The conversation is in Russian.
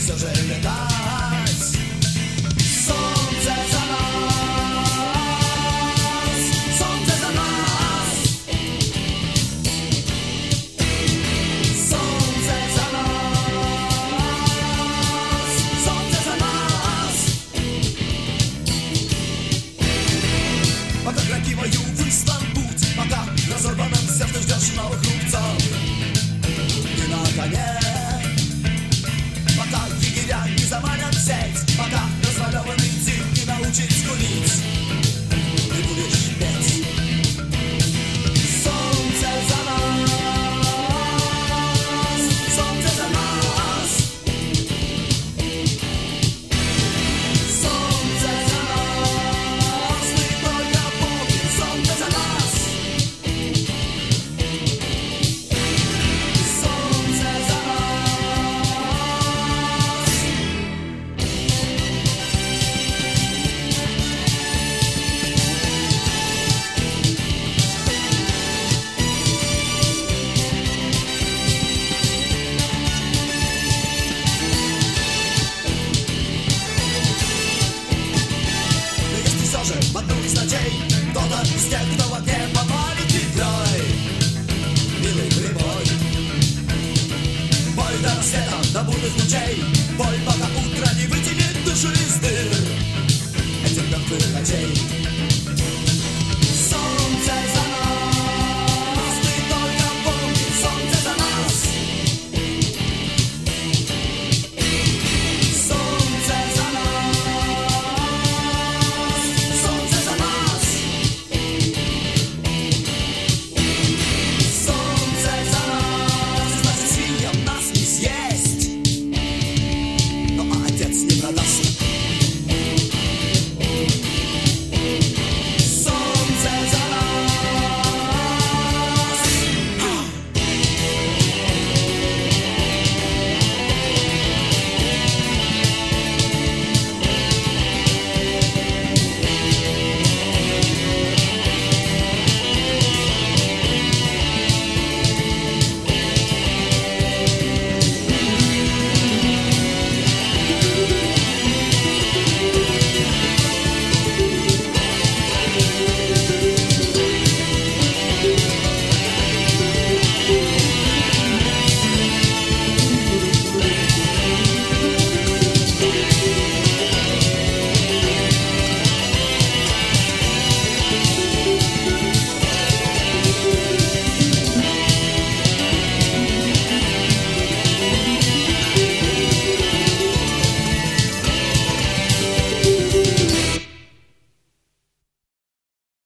все же летать. Солнце за нас, солнце за нас, солнце за нас, солнце за нас. Пока крокивою выслан путь, пока разорванным сердце ждешь новых рубцов. Не на коне, пока егеря не заманят в сеть, пока развалёванный цирк не научит скулить, ты будешь петь. Солнце за нас, солнце за нас, солнце за нас, мы только помним, солнце за нас, солнце за нас. Но есть все же в одну из ночей кто-то из тех, кто в огне попали петлей. Милый прибой, бой до рассвета, до бурных лучей, бой, пока утро не вытянет душу из дыр.